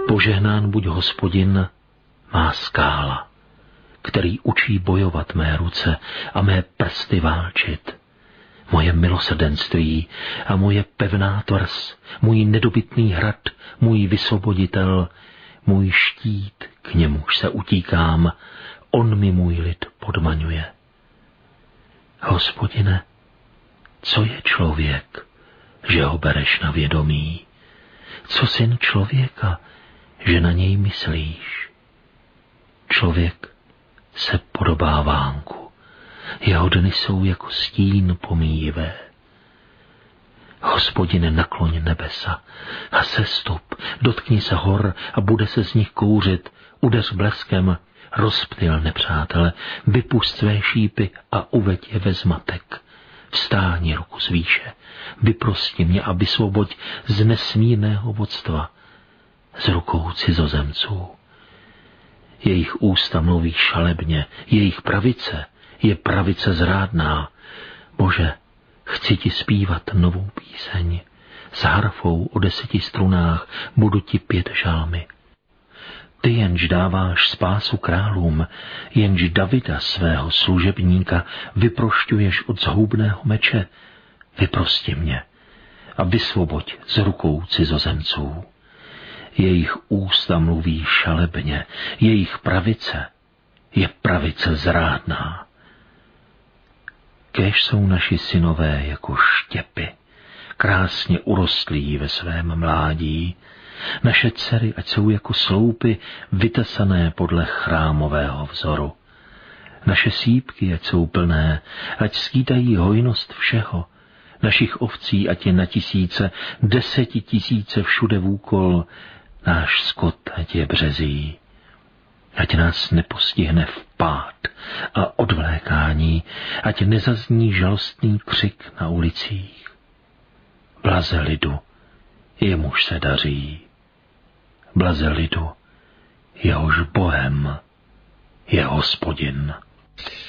Požehnán buď Hospodin, má skála, který učí bojovat mé ruce a mé prsty válčit. Moje milosrdenství a moje pevná tvrz, můj nedobytný hrad, můj vysvoboditel, můj štít, k němuž se utíkám, on mi můj lid podmaňuje. Hospodine, co je člověk, že ho bereš na vědomí? Co syn člověka, že na něj myslíš? Člověk se podobá vánku, jeho dny jsou jako stín pomíjivé. Hospodine, nakloň nebesa a sestup, dotkni se hor a bude se z nich kouřit, udeř bleskem, rozptyl nepřátele, vypust své šípy a uveď je ve zmatek. Vstáni ruku z výše, vyprosti mě a vysvoboď z nesmírného vodstva, z rukou cizozemců. Jejich ústa mluví šalebně, jejich pravice je pravice zrádná. Bože, chci ti zpívat novou píseň. S harfou o 10 strunách budu ti pět žalmy. Ty jenž dáváš spásu králům, jenž Davida svého služebníka vyprošťuješ od zhubného meče, vyprosti mě a vysvoboď z rukou cizozemců. Jejich ústa mluví šalebně, jejich pravice je pravice zrádná. Kéž jsou naši synové jako štěpy, krásně urostlí ve svém mládí, naše dcery ať jsou jako sloupy vytesané podle chrámového vzoru. Naše sýpky ať jsou plné, ať skýtají hojnost všeho, našich ovcí ať je na tisíce, 10 000 všude vůkol, náš skot ať je březí. Ať nás nepostihne vpád a odvlékání, ať nezazní žalostný křik na ulicích. Blaze lidu, jemuž se daří. Blaze lidu, jehož Bohem je Hospodin.